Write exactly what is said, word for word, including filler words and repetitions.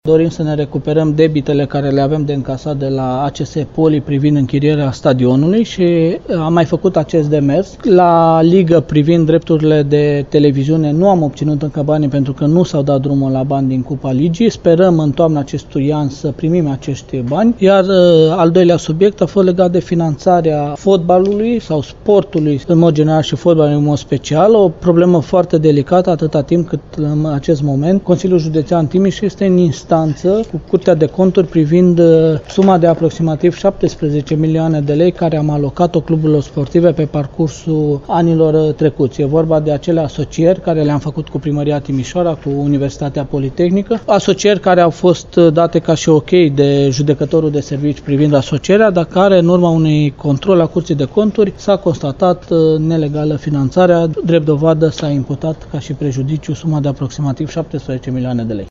Dorim să ne recuperăm debitele care le avem de încasat de la A C S Poli privind închirierea stadionului și am mai făcut acest demers. La ligă privind drepturile de televiziune nu am obținut încă banii pentru că nu s-au dat drumul la bani din Cupa Ligii. Sperăm în toamna acestui an să primim acești bani. Iar al doilea subiect a fost legat de finanțarea fotbalului sau sportului în mod general și fotbalului în mod special. O problemă foarte delicată atâta timp cât în acest moment Consiliul Județean Timiș este în instanță cu Curtea de Conturi privind suma de aproximativ șaptesprezece milioane de lei care am alocat-o cluburilor sportive pe parcursul anilor trecuți. E vorba de acele asocieri care le-am făcut cu Primăria Timișoara, cu Universitatea Politehnică, asocieri care au fost date ca și ok de judecătorul de servici privind asocierea, dar care în urma unui control a Curții de Conturi s-a constatat nelegală finanțarea. Drept dovadă s-a imputat ca și prejudiciu suma de aproximativ șaptesprezece milioane de lei.